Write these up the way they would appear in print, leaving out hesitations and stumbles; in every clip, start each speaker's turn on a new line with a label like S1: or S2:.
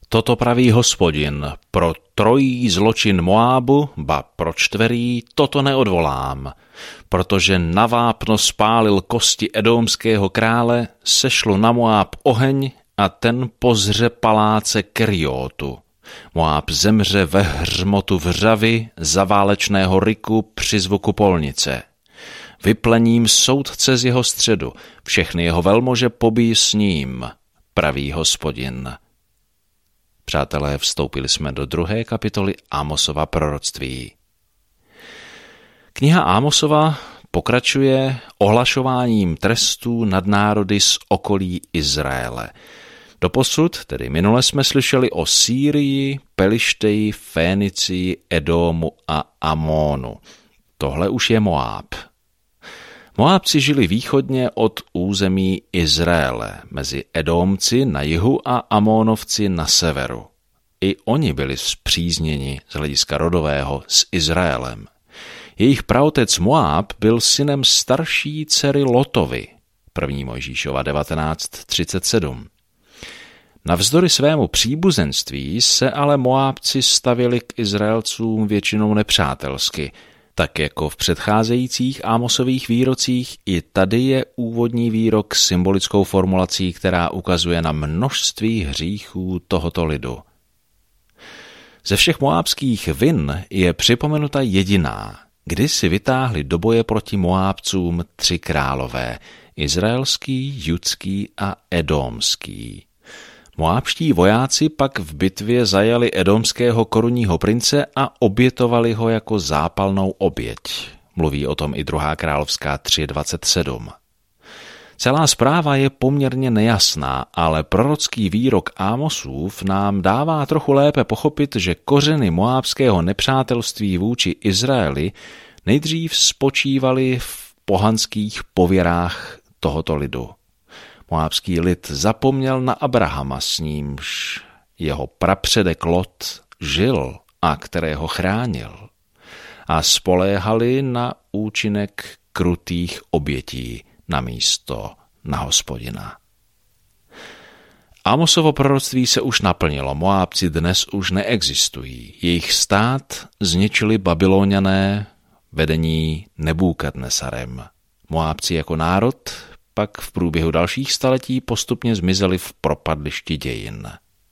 S1: Toto praví Hospodin, pro trojí zločin Moábu, ba pro čtverý, toto neodvolám, protože na vápno spálil kosti edomského krále, sešlo na Moáb oheň a ten pozře paláce Keriotu. Moáb zemře ve hřmotu vřavy, za válečného ryku při zvuku polnice. Vyplením soudce z jeho středu, všechny jeho velmože pobíjí s ním, praví Hospodin. Přátelé, vstoupili jsme do 2. kapitoly Ámosova proroctví. Kniha Ámosova pokračuje ohlašováním trestů nad národy z okolí Izraele. Doposud, tedy minule, jsme slyšeli o Sýrii, Pelišteji, Fénicii, Edomu a Amónu. Tohle už je Moáb. Moábci žili východně od území Izraele, mezi Edomci na jihu a Amónovci na severu. I oni byli spřízněni z hlediska rodového s Izraelem. Jejich praotec Moáb byl synem starší dcery Lotovy, 1. Mojžíšova 19:37. Navzdory svému příbuzenství se ale Moábci stavěli k Izraelcům většinou nepřátelsky. Tak jako v předcházejících Ámosových výrocích, i tady je úvodní výrok symbolickou formulací, která ukazuje na množství hříchů tohoto lidu. Ze všech moábských vin je připomenuta jediná, kdy si vytáhli do boje proti Moábcům 3 králové, izraelský, judský a edomský. Moábští vojáci pak v bitvě zajali edomského korunního prince a obětovali ho jako zápalnou oběť. Mluví o tom i 2. královská 3:27. Celá zpráva je poměrně nejasná, ale prorocký výrok Ámosův nám dává trochu lépe pochopit, že kořeny moábského nepřátelství vůči Izraeli nejdřív spočívaly v pohanských pověrách tohoto lidu. Moábský lid zapomněl na Abrahama, s nímž jeho prapředek Lot žil a kterého chránil, a spoléhali na účinek krutých obětí namísto na Hospodina. Ámosovo proroctví se už naplnilo, Moábci dnes už neexistují. Jejich stát zničili Babyloniané vedení Nebúkadnesarem. Moábci jako národ pak v průběhu dalších staletí postupně zmizeli v propadlišti dějin.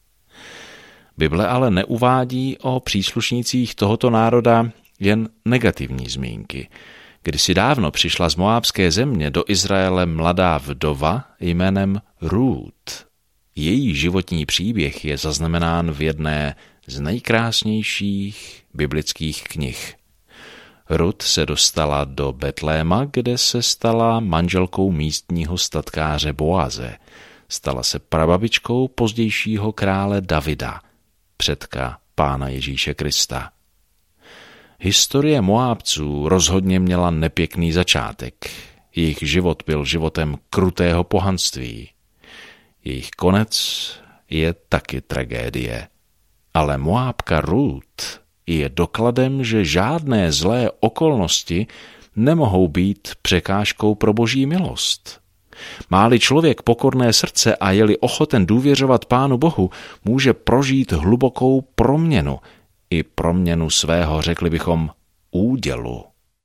S1: Bible ale neuvádí o příslušnících tohoto národa jen negativní zmínky. Kdysi dávno přišla z moábské země do Izraele mladá vdova jménem Rút. Její životní příběh je zaznamenán v jedné z nejkrásnějších biblických knih. Rut se dostala do Betléma, kde se stala manželkou místního statkáře Boaze. Stala se prababičkou pozdějšího krále Davida, předka Pána Ježíše Krista. Historie Moábců rozhodně měla nepěkný začátek. Jejich život byl životem krutého pohanství. Jejich konec je taky tragédie. Ale Moábka Rút je dokladem, že žádné zlé okolnosti nemohou být překážkou pro Boží milost. Má-li člověk pokorné srdce a je-li ochoten důvěřovat Pánu Bohu, může prožít hlubokou proměnu, i proměnu svého, řekli bychom, údělu.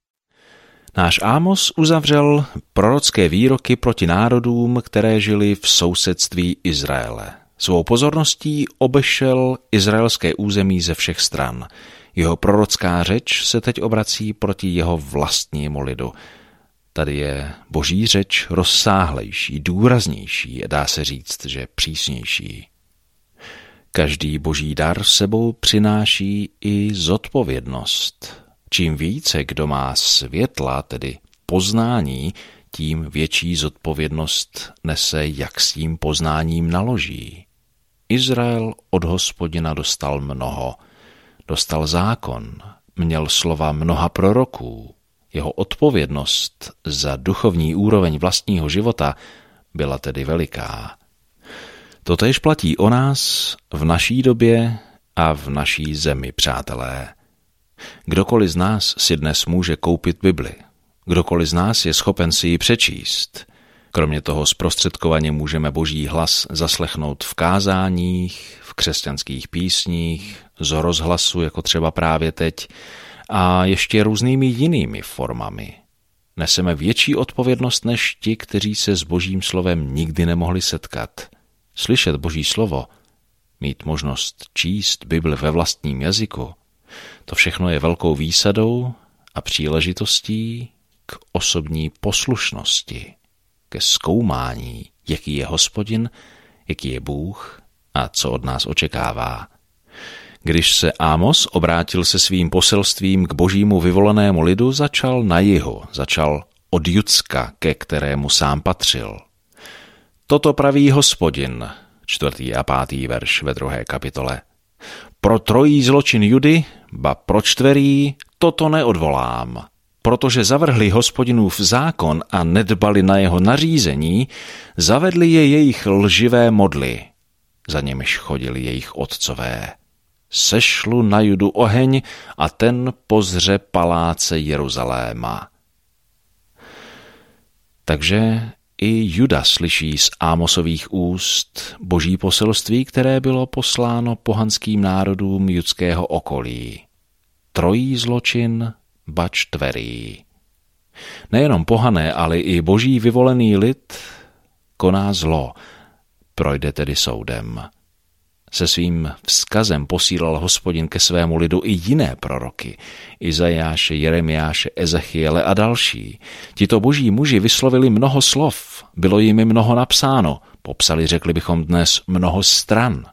S1: Náš Ámos uzavřel prorocké výroky proti národům, které žili v sousedství Izraele. Svou pozorností obešel izraelské území ze všech stran. Jeho prorocká řeč se teď obrací proti jeho vlastnímu lidu. Tady je Boží řeč rozsáhlejší, důraznější, dá se říct, že přísnější. Každý Boží dar sebou přináší i zodpovědnost. Čím více kdo má světla, tedy poznání, tím větší zodpovědnost nese, jak s tím poznáním naloží. Izrael od Hospodina dostal mnoho. Dostal zákon, měl slova mnoha proroků. Jeho odpovědnost za duchovní úroveň vlastního života byla tedy veliká. Totéž platí o nás v naší době a v naší zemi, přátelé. Kdokoliv z nás si dnes může koupit Bibli. Kdokoliv z nás je schopen si ji přečíst. Kromě toho zprostředkovaně můžeme Boží hlas zaslechnout v kázáních, v v křesťanských písních, z rozhlasu, jako třeba právě teď, a ještě různými jinými formami. Neseme větší odpovědnost než ti, kteří se s Božím slovem nikdy nemohli setkat. Slyšet Boží slovo, mít možnost číst Bibli ve vlastním jazyku, to všechno je velkou výsadou a příležitostí k osobní poslušnosti, ke zkoumání, jaký je Hospodin, jaký je Bůh a co od nás očekává. Když se Ámos obrátil se svým poselstvím k božímu vyvolenému lidu, začal na jihu, začal od Judska, ke kterému sám patřil. Toto praví Hospodin, 4. a 5. verš ve 2. kapitole. Pro trojí zločin Judy, ba pro čtverý, toto neodvolám, protože zavrhli Hospodinův zákon a nedbali na jeho nařízení, zavedli je jejich lživé modly, za němiž chodili jejich otcové. Sešlu na Judu oheň a ten pozře paláce Jeruzaléma. Takže i Juda slyší z Ámosových úst boží poselství, které bylo posláno pohanským národům judského okolí. Trojí zločin, ba čtverý. Nejenom pohané, ale i boží vyvolený lid koná zlo, projde tedy soudem. Se svým vzkazem posílal Hospodin ke svému lidu i jiné proroky, Izajáše, Jeremiáše, Ezechiele a další. Tito boží muži vyslovili mnoho slov, bylo jimi mnoho napsáno, popsali, řekli bychom dnes, mnoho stran.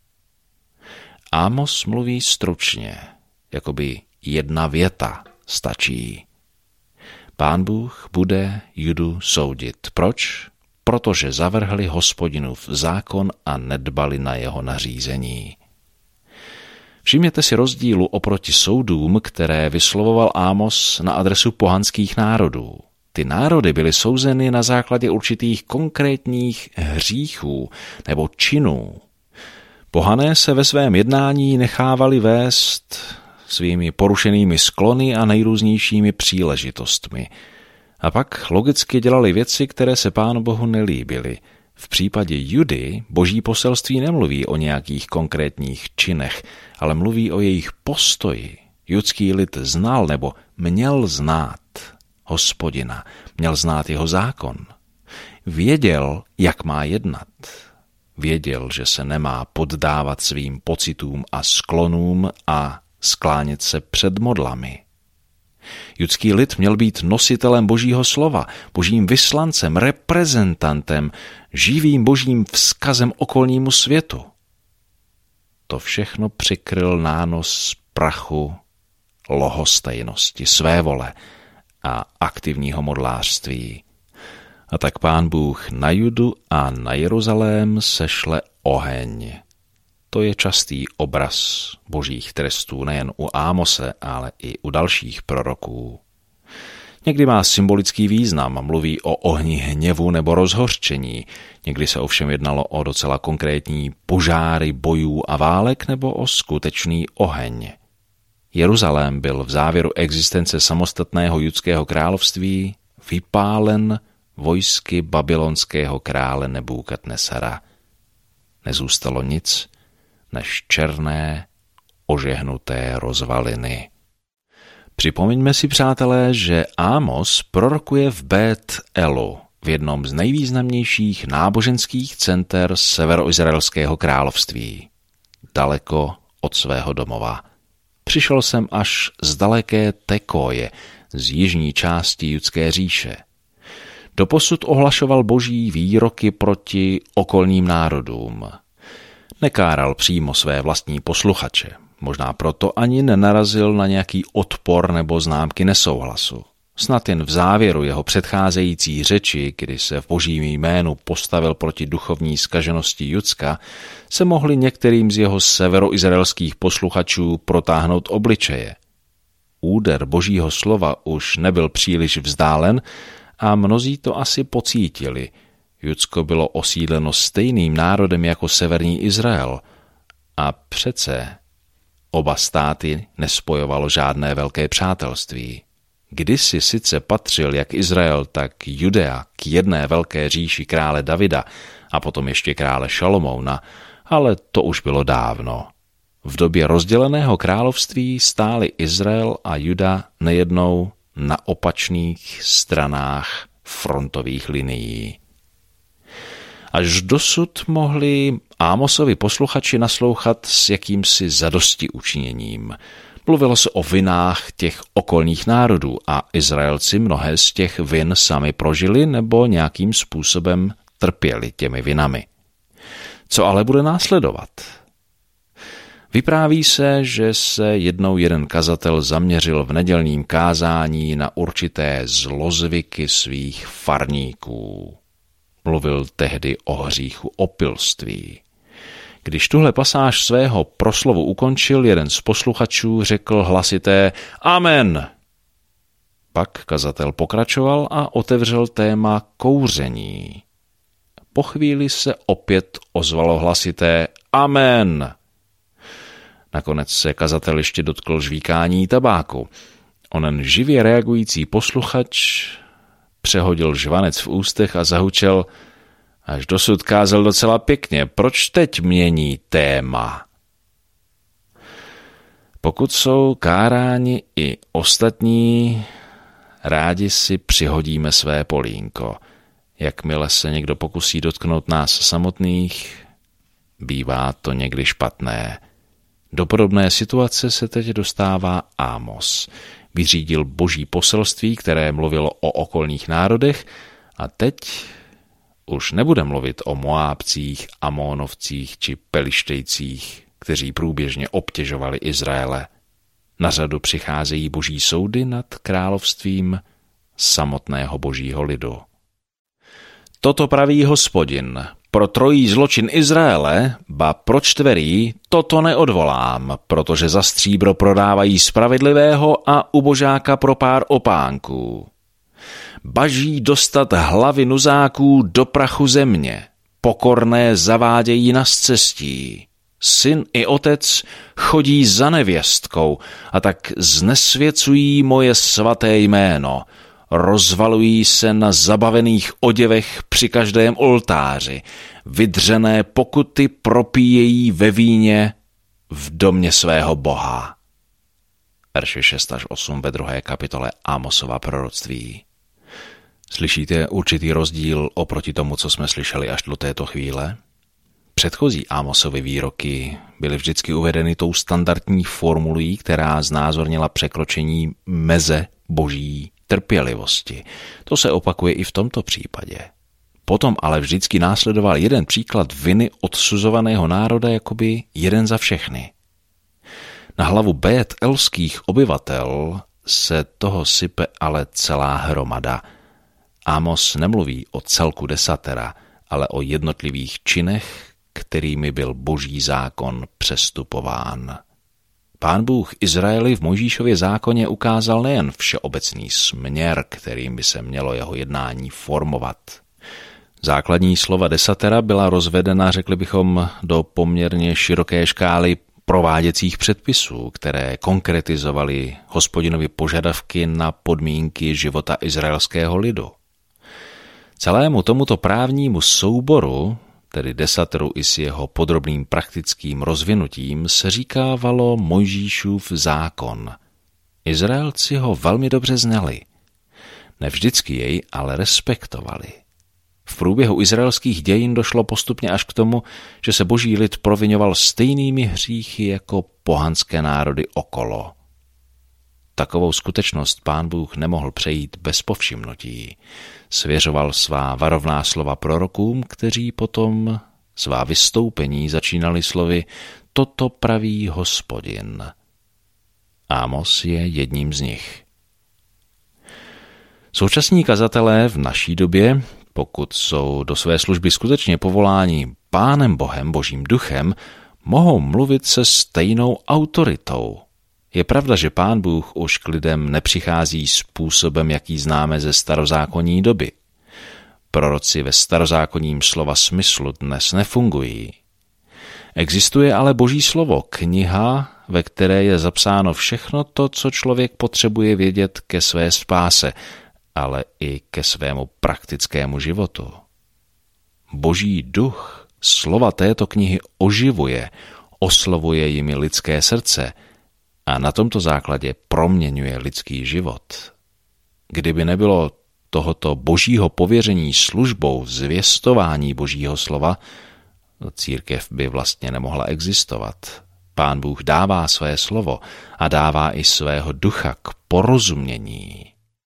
S1: Ámos mluví stručně, jakoby jedna věta stačí. Pán Bůh bude Judu soudit. Proč? Protože zavrhli Hospodinův zákon a nedbali na jeho nařízení. Všimněte si rozdílu oproti soudům, které vyslovoval Ámos na adresu pohanských národů. Ty národy byly souzeny na základě určitých konkrétních hříchů nebo činů. Pohané se ve svém jednání nechávali vést svými porušenými sklony a nejrůznějšími příležitostmi. A pak logicky dělali věci, které se Pánu Bohu nelíbily. V případě Judy boží poselství nemluví o nějakých konkrétních činech, ale mluví o jejich postoji. Judský lid znal nebo měl znát Hospodina, měl znát jeho zákon. Věděl, jak má jednat. Věděl, že se nemá poddávat svým pocitům a sklonům a sklánět se před modlami. Judský lid měl být nositelem božího slova, božím vyslancem, reprezentantem, živým božím vzkazem okolnímu světu. To všechno přikryl nános prachu, lohostejnosti, svévole a aktivního modlářství. A tak Pán Bůh na Judu a na Jeruzalém sešle oheň. To je častý obraz božích trestů nejen u Ámose, ale i u dalších proroků. Někdy má symbolický význam, mluví o ohni hněvu nebo rozhořčení, někdy se ovšem jednalo o docela konkrétní požáry bojů a válek nebo o skutečný oheň. Jeruzalém byl v závěru existence samostatného judského království vypálen vojsky babylonského krále Nebúkadnesara. Nezůstalo nic než černé, ožehnuté rozvaliny. Připomeňme si, přátelé, že Ámos prorokuje v Bet-Elu, v jednom z nejvýznamnějších náboženských center severoizraelského království, daleko od svého domova. Přišel jsem až z daleké Tekoje, z jižní části judské říše. Doposud ohlašoval boží výroky proti okolním národům. Nekáral přímo své vlastní posluchače, možná proto ani nenarazil na nějaký odpor nebo známky nesouhlasu. Snad jen v závěru jeho předcházející řeči, kdy se v božím jménu postavil proti duchovní zkaženosti Judska, se mohli některým z jeho severoizraelských posluchačů protáhnout obličeje. Úder božího slova už nebyl příliš vzdálen a mnozí to asi pocítili. Judsko bylo osídleno stejným národem jako severní Izrael a přece oba státy nespojovalo žádné velké přátelství. Kdysi sice patřil jak Izrael, tak Judea k jedné velké říši krále Davida a potom ještě krále Šalomouna, ale to už bylo dávno. V době rozděleného království stáli Izrael a Juda nejednou na opačných stranách frontových linií. Až dosud mohli Ámosovi posluchači naslouchat s jakýmsi zadostiučiněním. Mluvilo se o vinách těch okolních národů a Izraelci mnohé z těch vin sami prožili nebo nějakým způsobem trpěli těmi vinami. Co ale bude následovat? Vypráví se, že se jednou jeden kazatel zaměřil v nedělním kázání na určité zlozvyky svých farníků. Mluvil tehdy o hříchu opilství. Když tuhle pasáž svého proslovu ukončil, jeden z posluchačů řekl hlasité Amen. Pak kazatel pokračoval a otevřel téma kouření. Po chvíli se opět ozvalo hlasité Amen. Nakonec se kazatel ještě dotkl žvíkání tabáku. Onen živě reagující posluchač přehodil žvanec v ústech a zahučel až dosud kázal docela pěkně. Proč teď mění téma? Pokud jsou káráni i ostatní, rádi si přihodíme své polínko. Jakmile se někdo pokusí dotknout nás samotných, bývá to někdy špatné. Do podobné situace se teď dostává Ámos. Vyřídil boží poselství, které mluvilo o okolních národech a teď už nebude mluvit o Moábcích, Amónovcích či Pelištejcích, kteří průběžně obtěžovali Izraele. Na řadu přicházejí boží soudy nad královstvím samotného božího lidu. Toto praví Hospodin. Pro trojí zločin Izraele, ba pro čtverý, toto neodvolám, protože za stříbro prodávají spravedlivého a ubožáka pro pár opánků. Baží dostat hlavy nuzáků do prachu země, pokorné zavádějí na scestí. Syn i otec chodí za nevěstkou a tak znesvěcují moje svaté jméno. Rozvalují se na zabavených oděvech při každém oltáři. Vydřené pokuty propíjejí ve víně v domě svého Boha. Verše 6 až 8 ve 2. kapitole Ámosova proroctví. Slyšíte určitý rozdíl oproti tomu, co jsme slyšeli až do této chvíle? Předchozí Ámosovy výroky byly vždycky uvedeny tou standardní formulí, která znázornila překročení meze boží trpělivosti. To se opakuje i v tomto případě. Potom ale vždycky následoval jeden příklad viny odsuzovaného národa jakoby jeden za všechny. Na hlavu Bet-elských obyvatel se toho sype ale celá hromada. Ámos nemluví o celku desatera, ale o jednotlivých činech, kterými byl boží zákon přestupován. Pán Bůh Izraeli v Mojžíšově zákoně ukázal nejen všeobecný směr, kterým by se mělo jeho jednání formovat. Základní slova desatera byla rozvedena, řekli bychom, do poměrně široké škály prováděcích předpisů, které konkretizovaly Hospodinovy požadavky na podmínky života izraelského lidu. Celému tomuto právnímu souboru, tedy desateru i s jeho podrobným praktickým rozvinutím, se říkávalo Mojžíšův zákon. Izraelci ho velmi dobře znali. Nevždycky jej ale respektovali. V průběhu izraelských dějin došlo postupně až k tomu, že se boží lid proviňoval stejnými hříchy jako pohanské národy okolo. Takovou skutečnost Pán Bůh nemohl přejít bez povšimnutí. Svěřoval svá varovná slova prorokům, kteří potom svá vystoupení začínali slovy Toto praví Hospodin. Ámos je jedním z nich. Současní kazatelé v naší době, pokud jsou do své služby skutečně povoláni Pánem Bohem, Božím duchem, mohou mluvit se stejnou autoritou. Je pravda, že Pán Bůh už k lidem nepřichází způsobem, jaký známe ze starozákonní doby. Proroci ve starozákonním slova smyslu dnes nefungují. Existuje ale Boží slovo, kniha, ve které je zapsáno všechno to, co člověk potřebuje vědět ke své spáse, ale i ke svému praktickému životu. Boží duch slova této knihy oživuje, oslovuje jimi lidské srdce a na tomto základě proměňuje lidský život. Kdyby nebylo tohoto božího pověření službou zvěstování božího slova, církev by vlastně nemohla existovat. Pán Bůh dává své slovo a dává i svého ducha k porozumění.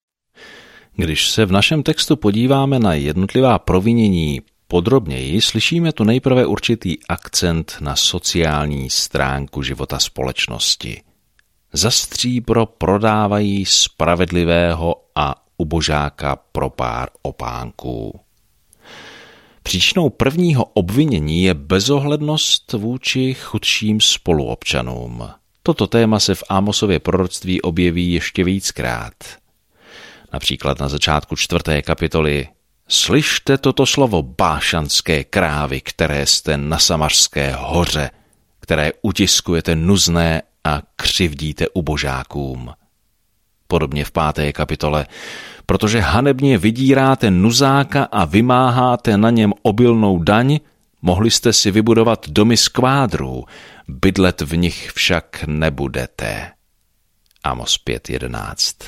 S1: Když se v našem textu podíváme na jednotlivá provinění podrobněji, slyšíme tu nejprve určitý akcent na sociální stránku života společnosti. Za stříbro prodávají spravedlivého a ubožáka pro pár opánků. Příčinou prvního obvinění je bezohlednost vůči chudším spoluobčanům. Toto téma se v Ámosově proroctví objeví ještě víckrát. Například na začátku 4. kapitoly: Slyšte toto slovo, bášanské krávy, které jste na Samařské hoře, které utiskujete nuzné a křivdíte ubožákům. Podobně v 5. kapitole: Protože hanebně vydíráte nuzáka a vymáháte na něm obilnou daň, mohli jste si vybudovat domy z kvádrů, bydlet v nich však nebudete. Ámos 5.11.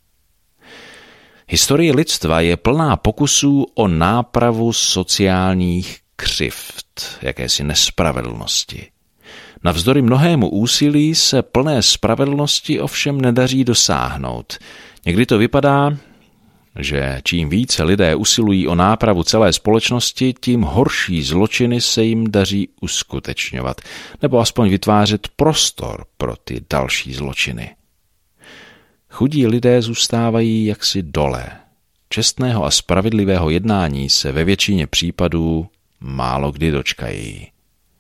S1: Historie lidstva je plná pokusů o nápravu sociálních křivd, jakési nespravedlnosti. Navzdory mnohému úsilí se plné spravedlnosti ovšem nedaří dosáhnout. Někdy to vypadá, že čím více lidé usilují o nápravu celé společnosti, tím horší zločiny se jim daří uskutečňovat, nebo aspoň vytvářet prostor pro ty další zločiny. Chudí lidé zůstávají jaksi dole. Čestného a spravedlivého jednání se ve většině případů málo kdy dočkají.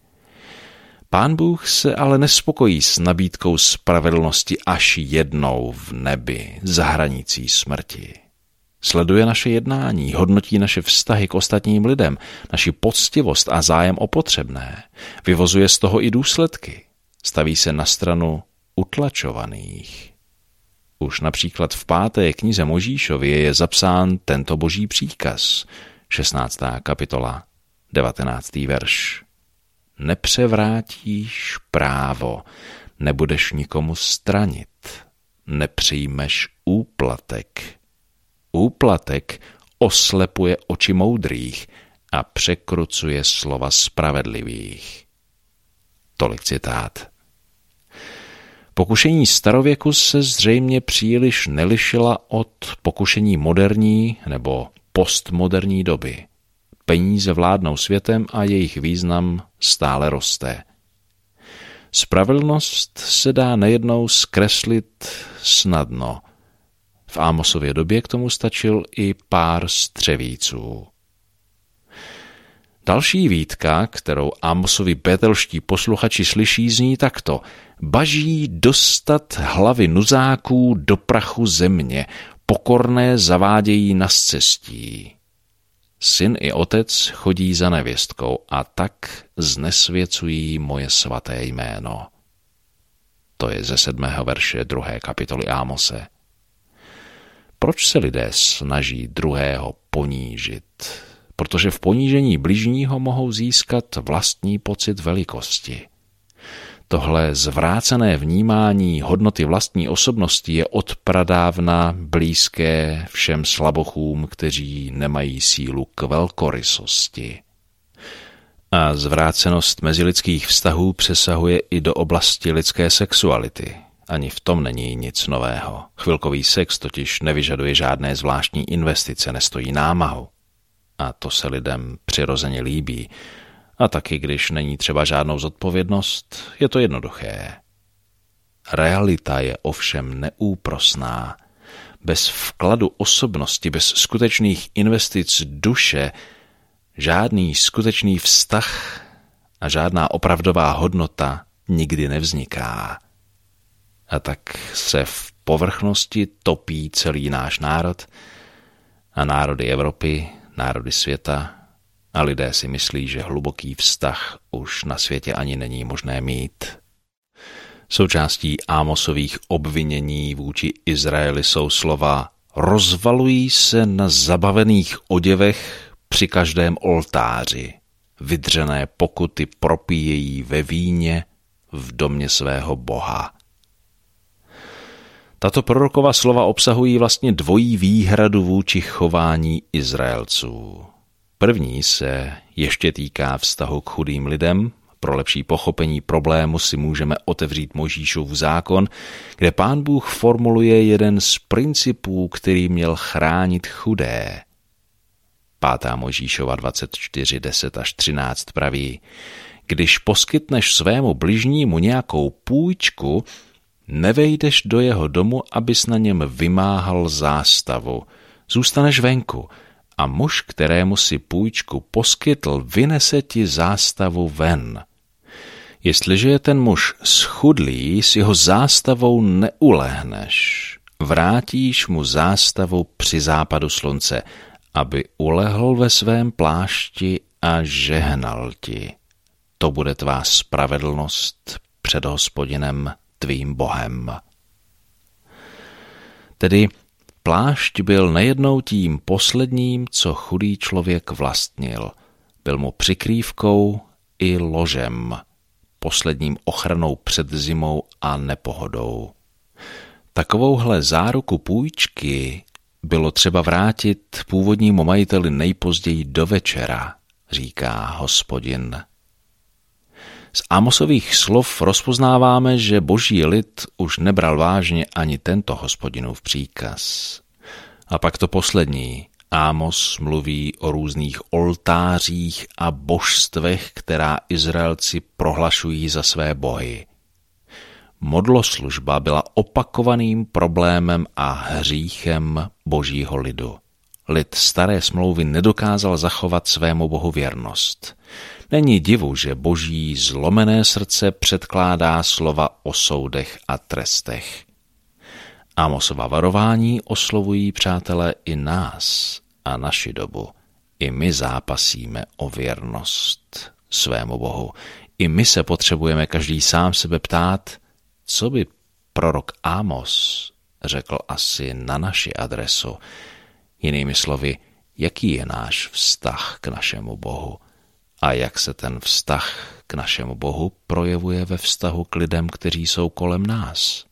S1: Pán Bůh se ale nespokojí s nabídkou spravedlnosti až jednou v nebi, za hranicí smrti. Sleduje naše jednání, hodnotí naše vztahy k ostatním lidem, naši poctivost a zájem o potřebné. Vyvozuje z toho i důsledky. Staví se na stranu utlačovaných. Už například v 5. knize Mojžíšově je zapsán tento boží příkaz, 16. kapitola, 19. verš. Nepřevrátíš právo, nebudeš nikomu stranit, nepřijmeš úplatek. Úplatek oslepuje oči moudrých a překrucuje slova spravedlivých. Tolik citát. Pokušení starověku se zřejmě příliš nelišila od pokušení moderní nebo postmoderní doby. Peníze vládnou světem a jejich význam stále roste. Spravedlnost se dá nejednou zkreslit snadno. V Ámosově době k tomu stačil i pár střevíců. Další výtka, kterou Ámosovi betelští posluchači slyší, zní takto: Baží dostat hlavy nuzáků do prachu země, pokorné zavádějí na scestí. Syn i otec chodí za nevěstkou a tak znesvěcují moje svaté jméno. To je ze 7. verše 2. kapitoly Ámose. Proč se lidé snaží druhého ponížit? Protože v ponížení bližního mohou získat vlastní pocit velikosti. Tohle zvrácené vnímání hodnoty vlastní osobnosti je od pradávna blízké všem slabochům, kteří nemají sílu k velkorysosti. A zvrácenost mezilidských vztahů přesahuje i do oblasti lidské sexuality. Ani v tom není nic nového. Chvilkový sex totiž nevyžaduje žádné zvláštní investice, nestojí námahu. A to se lidem přirozeně líbí. A taky, když není třeba žádnou zodpovědnost, je to jednoduché. Realita je ovšem neúprosná. Bez vkladu osobnosti, bez skutečných investic duše, žádný skutečný vztah a žádná opravdová hodnota nikdy nevzniká. A tak se v povrchnosti topí celý náš národ a národy Evropy, národy světa, a lidé si myslí, že hluboký vztah už na světě ani není možné mít. Součástí Ámosových obvinění vůči Izraeli jsou slova: rozvalují se na zabavených oděvech při každém oltáři. vydřené pokuty propíjejí ve víně v domě svého Boha. Tato prorokova slova obsahují vlastně dvojí výhradu vůči chování Izraelců. První se ještě týká vztahu k chudým lidem. Pro lepší pochopení problému si můžeme otevřít Mojžíšův zákon, kde Pán Bůh formuluje jeden z principů, který měl chránit chudé. 5. Mojžíšova 24, 10 až 13 praví: Když poskytneš svému bližnímu nějakou půjčku, nevejdeš do jeho domu, abys na něm vymáhal zástavu. Zůstaneš venku a muž, kterému si půjčku poskytl, vynese ti zástavu ven. Jestliže je ten muž schudlý, s jeho zástavou neulehneš. Vrátíš mu zástavu při západu slunce, aby ulehl ve svém plášti a žehnal ti. To bude tvá spravedlnost před Hospodinem tvým Bohem. Tedy plášť byl nejednou tím posledním, co chudý člověk vlastnil. Byl mu přikrývkou i ložem, posledním ochranou před zimou a nepohodou. Takovouhle záruku půjčky bylo třeba vrátit původnímu majiteli nejpozději do večera, říká Hospodin. Z Amosových slov rozpoznáváme, že boží lid už nebral vážně ani tento Hospodinův příkaz. A pak to poslední. Amos mluví o různých oltářích a božstvech, která Izraelci prohlašují za své bohy. Modloslužba byla opakovaným problémem a hříchem božího lidu. Lid staré smlouvy nedokázal zachovat svému bohu věrnost. Není divu, že boží zlomené srdce předkládá slova o soudech a trestech. Amosova varování oslovují, přátelé, i nás a naši dobu. I my zápasíme o věrnost svému bohu. I my se potřebujeme každý sám sebe ptát, co by prorok Amos řekl asi na naši adresu. Jinými slovy, jaký je náš vztah k našemu Bohu a jak se ten vztah k našemu Bohu projevuje ve vztahu k lidem, kteří jsou kolem nás.